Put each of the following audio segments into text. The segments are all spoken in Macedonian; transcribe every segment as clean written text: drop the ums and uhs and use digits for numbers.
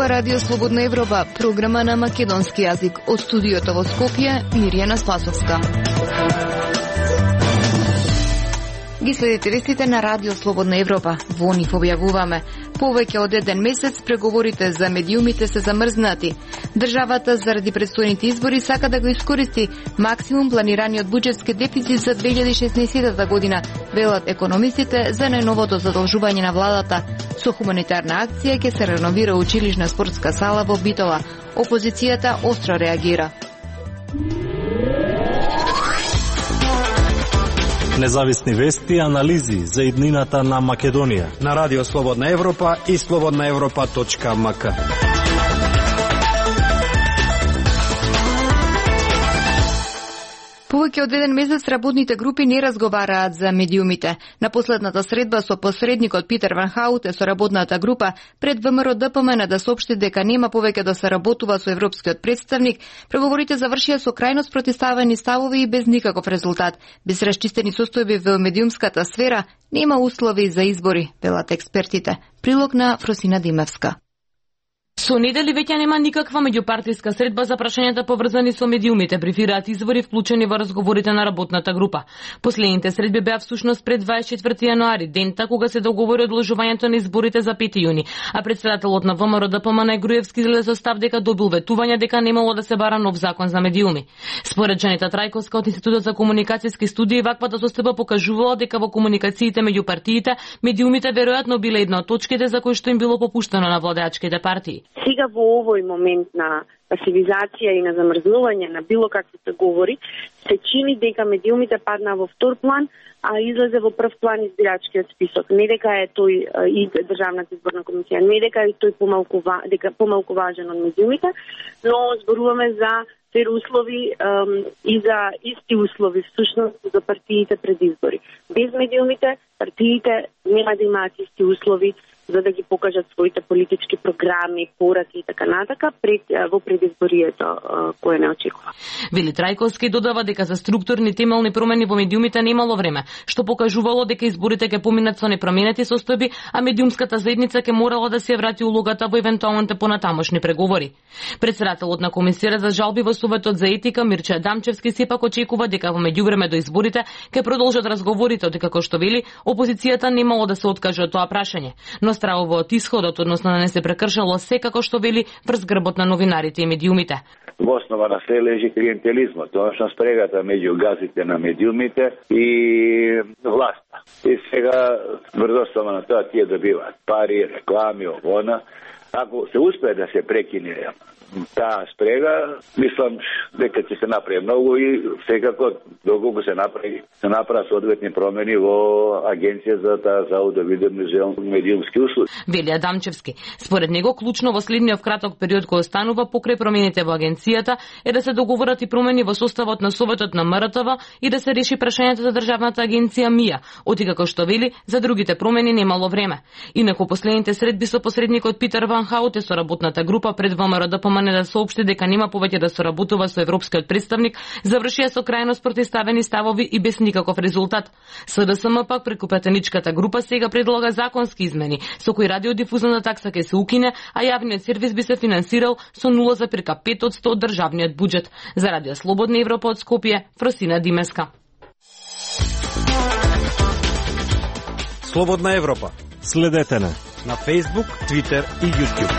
Ова радио Слободна Европа, програма на македонски јазик. Од студиото во Скопје, Мирјана Спасовска. Ги следите вестите на радио Слободна Европа. Во нив објавуваме: повеќе од еден месец преговорите за медиумите се замрзнати. Државата заради предстојните избори сака да го искористи максимум планираниот буџетски дефицит за 2016 година, велат економистите за најновото задолжување на владата. Со хуманитарна акција ќе се реновира училишна спортска сала во Битола. Опозицијата остро реагира. Независни вести и анализи за иднината на Македонија на Радио Слободна Европа и slobodnaevropa.mk. Повеќе од еден месец работните групи не разговараат за медиумите. На последната средба со посредникот Питер Ван Хауте со работната група пред ВМРО ДПМН да соопшти дека нема повеќе да се работува со европскиот представник, преговорите завршија со крајно спротивставени ставови и без никаков резултат. Без расчистени состојби во медиумската сфера нема услови за избори, велат експертите. Прилог на Фросина Димевска. Со недели веќе нема никаква меѓупартиска средба за прашањата поврзани со медиумите, брифираат извори вклучени во разговорите на работната група. Последните средби беа всушност пред 24 јануари, дента кога се договори одложувањето на изборите за 5 јуни, а председателот на ВМРО ДПМН Груевски излезе со став дека добил ветување дека немало да се бара нов закон за медиуми. Според Джанита Трајковска од Институтот за комуникацијски студии, ваквата состојба покажувала дека во комуникациите меѓу партиите медиумите веројатно биле една од точките за кои што им било попуштено на владеачките партии. Сега во овој момент на пасивизација и на замрзнување на било какво се говори, се чини дека медиумите падна во втор план, а излезе во прв план избирачкиот список. Не дека е тој и Државната изборна комисија, не дека е тој помалку важен од медиумите, но зборуваме за фер услови и за исти услови всушност за партиите пред избори. Без медиумите партиите нема да имаат исти услови за да ги покажат своите политички програми, пораки и така натака во предизборието кое не очекува. Вели Трајковски додава дека за структурни темелни промени во медиумите немало време, што покажувало дека изборите ќе поминат со непроменети состојби, а медиумската заедница ќе морала да се врати улогата во евентуалните понатамошни преговори. Председателот на комисијата за жалби во Советот за етика Мирча Дамчевски сепак очекува дека во меѓувреме до изборите ќе продолжат разговорите, дека како што вели опозицијата немало да се откаже од тоа прашање. Но стравува од исходот, односно да не се прекршало секако што вели врз грбот на новинарите и медиумите. Во основа на се лежи клиентелизмот, тоа спрегата меѓу газите на медиумите и власта. И сега врз основа на тоа тие добиваат пари, реклами, овона. Ако се успее да се прекине таа спрега, мислам дека ќе се направи многу и секако доколку се направат соодветни промени во Агенција за таа за аудиовидуелни медиумски услуги. Вели Адамчевски. Според него клучно во следниот краток период кој останува покрај промените во агенцијата е да се договорат и промени во составот на Советот на МРТВ и да се реши прашањето за државната агенција МИА, оти како што вели за другите промени немало време. Инаку последните средби со посредникот Питер Ван Хауте со работната група пред ВМРО ДПМН да соопшти дека нема повеќе да се работува со европскиот представник, завршија со крајно спротивставени ставови и без никаков резултат. СДСМ пак преку претеничката група сега предлага законски измени, со кои радиодифузната такса ќе се укине, а јавниот сервис би се финансирал со 0,5% од државниот буџет. За Радио Слободна Европа од Скопје, Фросина Димеска. Слободна Европа. Следете на Facebook, Twitter и YouTube.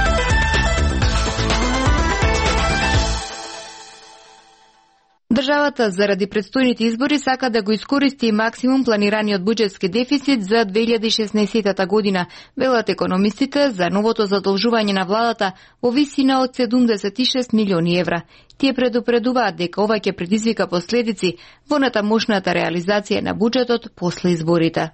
Државата заради предстојните избори сака да го искористи максимум планираниот буџетски дефицит за 2016 година, велат економистите за новото задолжување на владата во висина од 76 милиони евра. Тие предупредуваат дека ова ќе предизвика последици во натамошната реализација на буџетот после изборите.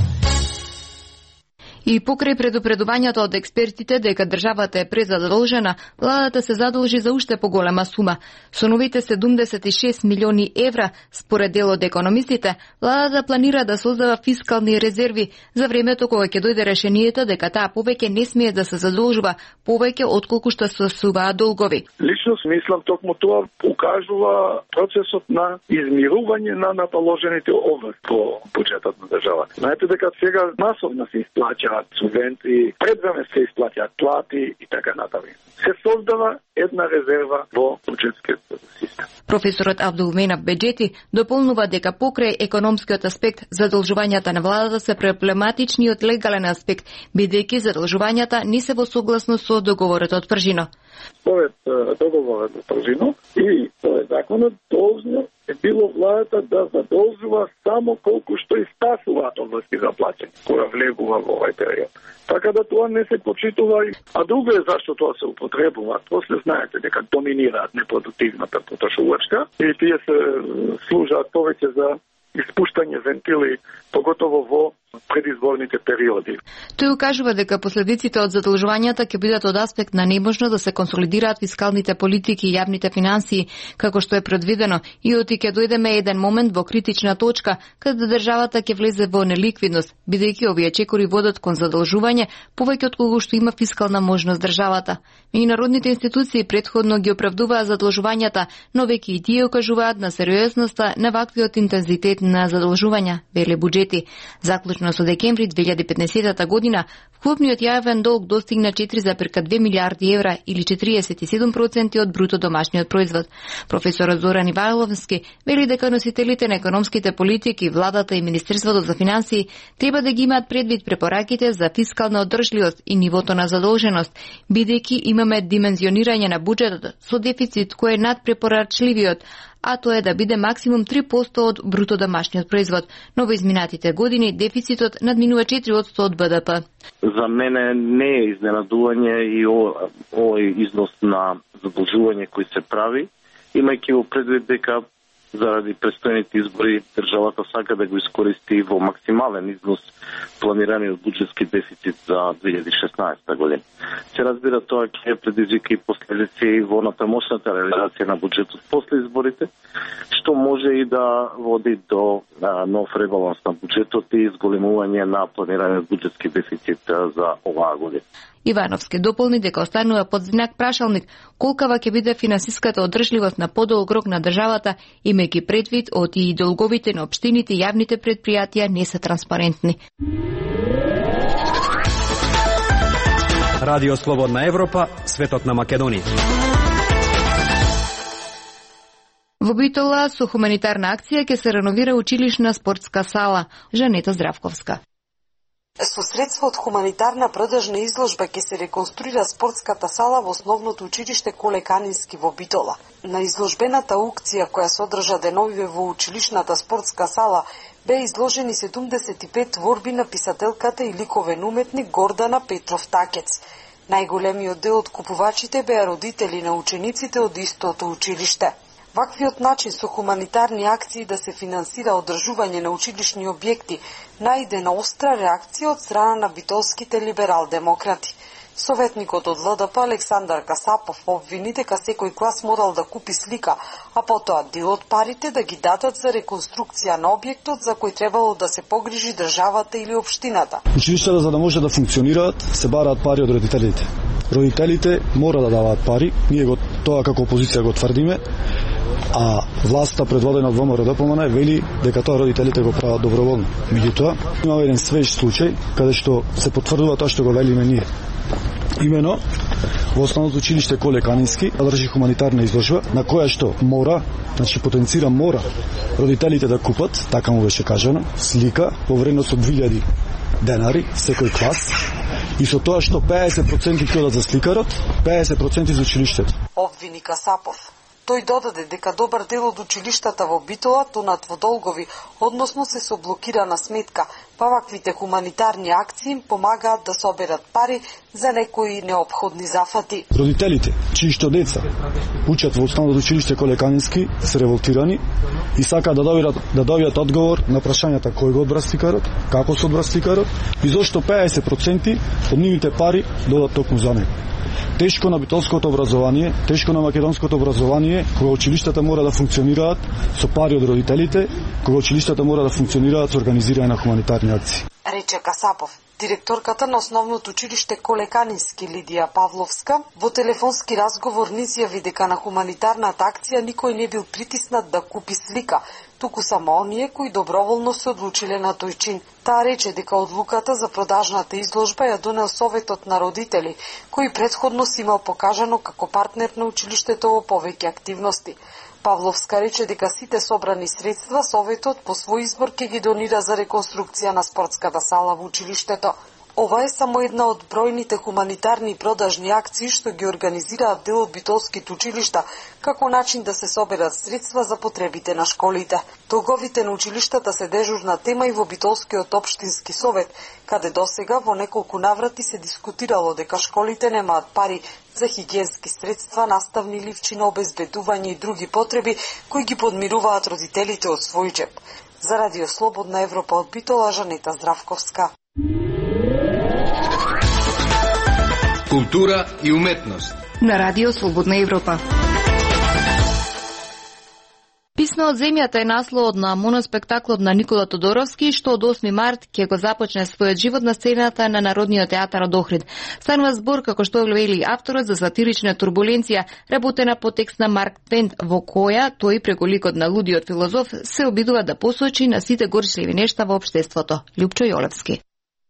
И покрај предупредувањето од експертите дека државата е презадолжена, владата се задолжи за уште поголема сума. Со новите 76 милиони евра, според дел од економистите, владата планира да создава фискални резерви за времето кога ќе дојде решението дека таа повеќе не смее да се задолжува повеќе отколку што се суваат долгови. Лично смислам токму тоа покажува процесот на измирување на наложените овер по буџетот на државата. Знаете дека сега масовно се исплаќа формираат субвенции, пред време се исплатјат плати и така натаму. Се создава една резерва во буџетскиот систем. Професорот Абдулменап Беџети дополнува дека покрај економскиот аспект задолжувањата на владата се проблематични од легален аспект, бидејќи задолжувањата не се во согласност со договорот од Пржино. Според договорот од Пржино и според законот должно е било владата да задолжува само колку што испасуваат области за плаќање, која влегува во овој период. Така да тоа не се почитува. А друго е зашто тоа се употребува. После знаете дека доминираат непродуктивната потрошувачка и тие се служат повеќе за испуштање вентили, поготово во предизборните периоди. Тој укажува дека последиците од задолжувањата ќе бидат од аспект на неможност да се консолидираат фискалните политики и јавните финансии, како што е предвидено, и оти ќе дојдеме еден момент во критична точка, каде државата ќе влезе во неликвидност, бидејќи овие чекори водат кон задолжување повеќе од колку што има фискална можност државата. Меѓународните институции претходно ги оправдуваа задолжувањата, но веќе и тие укажуваат на сериозноста на ваквиот интензитет на задолжувања, вели Буџети. Заклучно со декември 2015 година, вкупниот јавен долг достигна 4,2 милиарди евра или 47% од бруто домашниот производ. Професорот Зоран Ивайловски вели дека носителите на економските политики, владата и Министерството за финансии треба да ги имаат предвид препораките за фискална одржливост и нивото на задолженост, бидејќи имаме димензионирање на буџетот со дефицит кој е над препорачливиот, а тоа е да биде максимум 3% од бруто домашниот производ, но во изминатите години дефицитот надминува 4% од БДП. За мене не е изненадување и овој износ на задолжување кој се прави, имајќи во предвид дека заради престојните избори државата сака да го искористи во максимален износ планираниот буџетски дефицит за 2016 година. Се разбира, тоа ќе предизвика и последици во натамошната реализација на буџетот после изборите, што може и да води до нов ребаланс на буџетот и изголемување на планираниот буџетски дефицит за оваа година. Ивановски дополни дека останува под знак прашалник колкава ќе биде финансиската одржливост на подолг рок на државата, имајќи предвид од и долговите на општините и јавните предпријатија не се транспарентни. Радио Слободна Европа, светот на Македонија. Во Битола со хуманитарна акција ќе се реновира училишна спортска сала. Жанета Здравковска. Со средства од хуманитарна продажна изложба ќе се реконструира спортската сала во основното училиште Коле Канински во Битола. На изложбената аукција која содржа деновиве во училишната спортска сала бе изложени 75 творби на писателката и ликовен уметник Гордана Петров Такец. Најголемиот дел од купувачите беа родители на учениците од истото училиште. Ваквиот начин со хуманитарни акции да се финансира одржување на училишни објекти најде на остра реакција од страна на битолските либерал-демократи. Советникот од ЛДП Александар Касапов обвини дека секој клас морал да купи слика, а потоа дел од парите да ги дадат за реконструкција на објектот за кој требало да се погрижи државата или општината. Училиштата за да може да функционираат се бараат пари од родителите. Родителите мора да даваат пари, ние тоа како опозиција го тврдиме, а власта предводена од ВМРО-ДПМН вели дека тоа родителите го прават доброволно. Меѓутоа, има еден свеж случај каде што се потврдува тоа што го велиме ние. Имено, во основното училиште Коле Канински одржи хуманитарна изложба на која што мора, значи потенцира мора родителите да купат, така му беше кажано, слика во вредност од 2000 денари секој клас и со тоа што 50% ќе одат за сликарот, 50% за училиштето. Обвини Касапов. Тој додаде дека добар дел од училиштата во Битола тонат во долгови, односно се со блокирана сметка, па ваквите хуманитарни акции им помагаат да соберат пари за некои неопходни зафати. Родителите, чии што деца учат во основното училиште Коле Канински, се револтирани и сакаат да добијат одговор на прашањата кој го одбра сликарот, како се одбра сликарот и зошто 50% од нивните пари додат токму за него. Тешко на битолското образование, тешко на македонското образование, кога училиштата мора да функционираат со пари од родителите, кога училиштата мора да функционираат со организирање на хуманитарни акции. Рече Касапов. Директорката на основното училиште Колеканински Лидија Павловска во телефонски разговор ни изјави дека на хуманитарната акција никој не бил притиснат да купи слика, туку само оние кои доброволно се одлучиле на тој чин. Таа рече дека одлуката за продажната изложба ја донел Советот на родители, кој претходно си имал покажано како партнер на училиштето во повеќе активности. Павловска рече дека сите собрани средства Советот по свој избор ќе ги донира за реконструкција на спортската сала во училиштето. Ова е само една од бројните хуманитарни продажни акции што ги организираат дел од битолските училишта како начин да се соберат средства за потребите на школите. Долговите на училиштата се дежурна тема и во Битолскиот општински совет, каде досега во неколку наврати се дискутирало дека школите немаат пари за хигиенски средства, наставни ливчина, обезбедување и други потреби кои ги подмируваат родителите од свој џеп. За Радио Слободна Европа од Битола, Жанета Здравковска. Култура и уметност на Радио Слободна Европа. Писмо од земјата е насловот на моноспектаклот на Никола Тодоровски, што од 8 март ќе го започне својот живот на сцената на Народниот театар од Охрид. Станува збор, како што вели авторот, за сатирична турбуленција, работена по текст на Марк Твен, во која тој преку ликот на лудиот филозоф се обидува да посочи на сите горчливи нешта во општеството. Лјупчо Јолевски.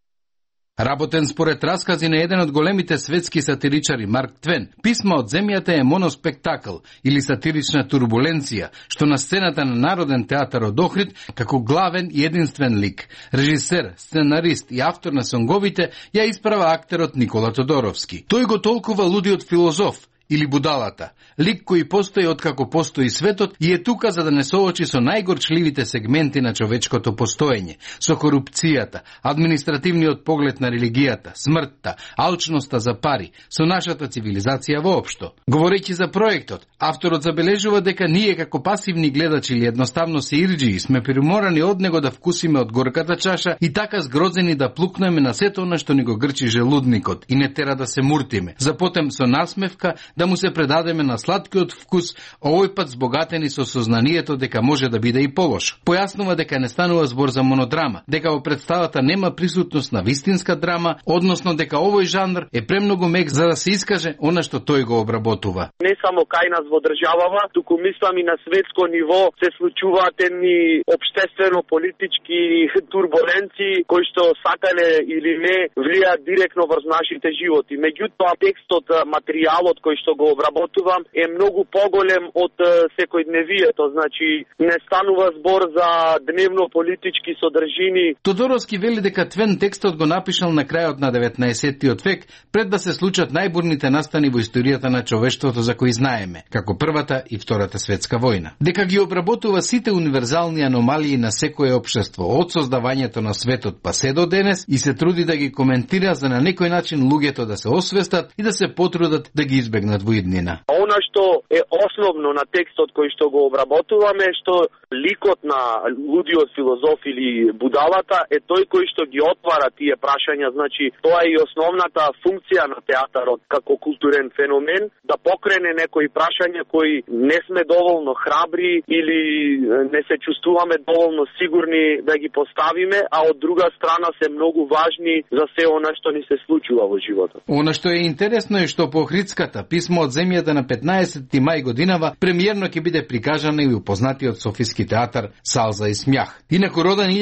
Работен според раскази на еден од големите светски сатиричари Марк Твен, Писмо од земјата е моноспектакл или сатирична турбуленција, што на сцената на Народен театар од Охрид, како главен и единствен лик, режисер, сценарист и автор на сонговите, ја исправа актерот Никола Тодоровски. Тој го толкува лудиот филозоф или будалата, лик кој постои откако постои светот и е тука за да не соочи со најгорчливите сегменти на човечкото постоење, со корупцијата, административниот поглед на религијата, смртта, алчноста за пари, со нашата цивилизација воопшто. Говорејќи за проектот, авторот забележува дека ние како пасивни гледачи или едноставно се ирџии сме приморани од него да вкусиме од горката чаша и така згрозени да плукнеме на сето она што ни го грчи желудникот и не тера да се муртиме. Запотем со насмевка да му се предадеме на сладкиот вкус, овој пат збогатени со сознанието дека може да биде и полош. Појаснува дека не станува збор за монодрама, дека во представата нема присутност на вистинска драма, односно дека овој жанр е премногу мек за да се искаже она што тој го обработува. Не само кај нас во државава, туку мислам и на светско ниво се случуваат едни општествено-политички турбуленции кои што сакале или не влијаат директно врз нашите животи. Меѓутоа текстот, материјалот кој што го обработувам е многу поголем од секојдневието, значи не станува збор за дневно политички содржини. Тодоровски вели дека Твен текстот го напишал на крајот на 19-тиот век, пред да се случат најбурните настани во историјата на човештвото за кои знаеме, како Првата и Втората светска војна. Дека ги обработува сите универзални аномалии на секое општество, од создавањето на светот па се до денес, и се труди да ги коментира за на некој начин луѓето да се освестат и да се потрудат да ги избегнат во иднина. Она што е основно на текстот кој што го обработуваме, што ликот на лудиот филозоф или будалата е тој кој што ги отвара тие прашања, значи тоа е и основната функција на театарот како културен феномен, да покрене некои прашања кои не сме доволно храбри или не се чувствуваме доволно сигурни да ги поставиме, а од друга страна се многу важни за се она што ни се случува во животот. Она што е интересно е што по Охридската Писмо од земјата на 15 мај годинава премиерно ќе биде прикажана и упознатиот Софиски театар Салза и смјах. Инаку роден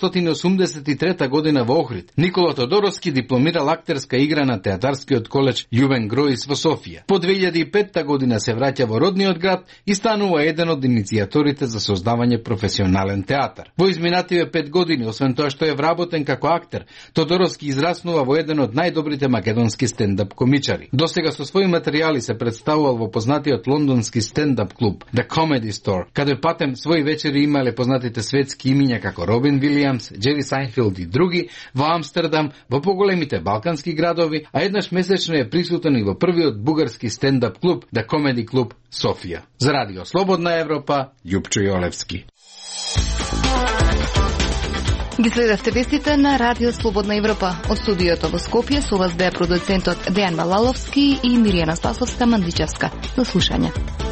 1983 година во Охрид, Никола Тодоровски дипломирал актерска игра на театарскиот колеж Љувен Гроис во Софија. По 2005 година се враќа во родниот град и станува еден од иницијаторите за создавање професионален театар. Во изминативе 5 години, освен тоа што е вработен како актер, Тодоровски израснува во еден од најдобрите македонски стендап комичари. Досега со своји материјали се представувал во познатиот лондонски стендап клуб The Comedy Store, каде патем своји вечери имале познатите светски имиња како Робин Вилијамс, Джери Сайнфилд и други, во Амстердам, во поголемите балкански градови, а еднаш месечно е присутен и во првиот бугарски стендап клуб The Comedy Club Софија. За Радио Слободна Европа, Лјупчо Јолевски. Ги следевте вестите на Радио Слободна Европа. Од студиото во Скопје со вас беа продуцентот Дејан Малаловски и Миријана Спасовска-Мандичевска. До слушање.